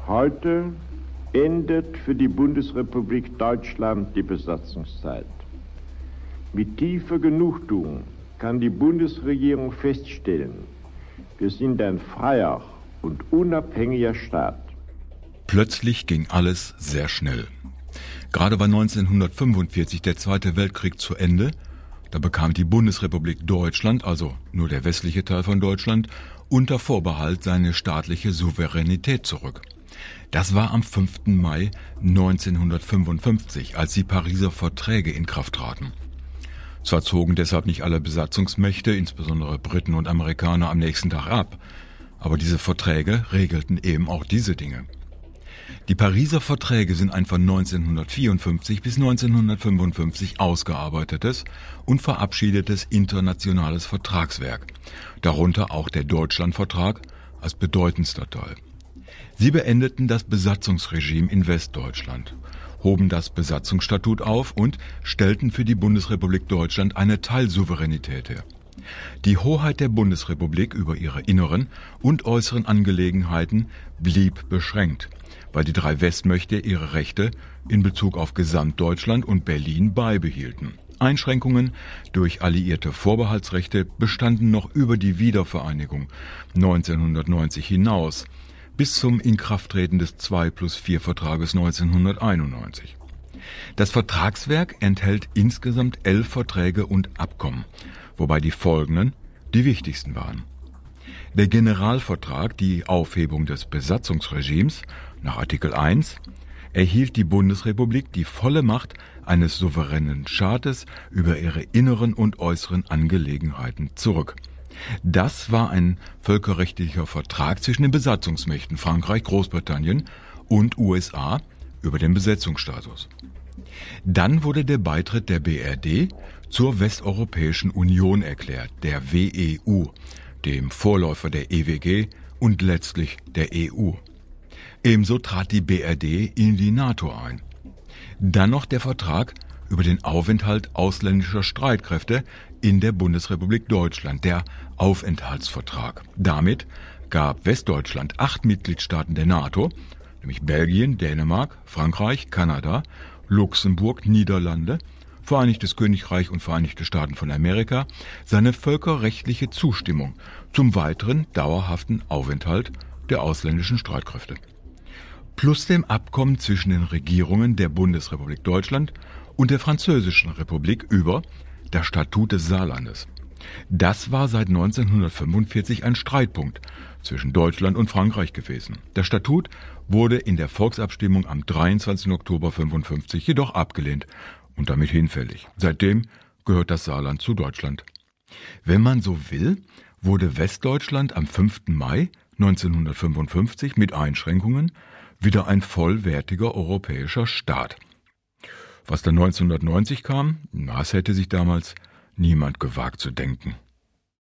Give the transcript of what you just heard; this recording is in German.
Heute endet für die Bundesrepublik Deutschland die Besatzungszeit. Mit tiefer Genugtuung kann die Bundesregierung feststellen, wir sind ein freier und unabhängiger Staat. Plötzlich ging alles sehr schnell. Gerade war 1945 der Zweite Weltkrieg zu Ende. Da bekam die Bundesrepublik Deutschland, also nur der westliche Teil von Deutschland, unter Vorbehalt seine staatliche Souveränität zurück. Das war am 5. Mai 1955, als die Pariser Verträge in Kraft traten. Zwar zogen deshalb nicht alle Besatzungsmächte, insbesondere Briten und Amerikaner, am nächsten Tag ab, aber diese Verträge regelten eben auch diese Dinge. Die Pariser Verträge sind ein von 1954 bis 1955 ausgearbeitetes und verabschiedetes internationales Vertragswerk, darunter auch der Deutschlandvertrag als bedeutendster Teil. Sie beendeten das Besatzungsregime in Westdeutschland, hoben das Besatzungsstatut auf und stellten für die Bundesrepublik Deutschland eine Teilsouveränität her. Die Hoheit der Bundesrepublik über ihre inneren und äußeren Angelegenheiten blieb beschränkt, weil die drei Westmächte ihre Rechte in Bezug auf Gesamtdeutschland und Berlin beibehielten. Einschränkungen durch alliierte Vorbehaltsrechte bestanden noch über die Wiedervereinigung 1990 hinaus, bis zum Inkrafttreten des 2+4-Vertrages 1991. Das Vertragswerk enthält insgesamt 11 Verträge und Abkommen, wobei die folgenden die wichtigsten waren. Der Generalvertrag, die Aufhebung des Besatzungsregimes nach Artikel 1, erhielt die Bundesrepublik die volle Macht eines souveränen Staates über ihre inneren und äußeren Angelegenheiten zurück. Das war ein völkerrechtlicher Vertrag zwischen den Besatzungsmächten Frankreich, Großbritannien und USA über den Besetzungsstatus. Dann wurde der Beitritt der BRD zur Westeuropäischen Union erklärt, der WEU, dem Vorläufer der EWG und letztlich der EU. Ebenso trat die BRD in die NATO ein. Dann noch der Vertrag über den Aufenthalt ausländischer Streitkräfte in der Bundesrepublik Deutschland, der Aufenthaltsvertrag. Damit gab Westdeutschland 8 Mitgliedstaaten der NATO, nämlich Belgien, Dänemark, Frankreich, Kanada, Luxemburg, Niederlande, Vereinigtes Königreich und Vereinigte Staaten von Amerika, seine völkerrechtliche Zustimmung zum weiteren dauerhaften Aufenthalt der ausländischen Streitkräfte. Plus dem Abkommen zwischen den Regierungen der Bundesrepublik Deutschland und der Französischen Republik über das Statut des Saarlandes. Das war seit 1945 ein Streitpunkt zwischen Deutschland und Frankreich gewesen. Das Statut wurde in der Volksabstimmung am 23. Oktober 1955 jedoch abgelehnt und damit hinfällig. Seitdem gehört das Saarland zu Deutschland. Wenn man so will, wurde Westdeutschland am 5. Mai 1955 mit Einschränkungen wieder ein vollwertiger europäischer Staat. Was dann 1990 kam, das hätte sich damals niemand gewagt zu denken.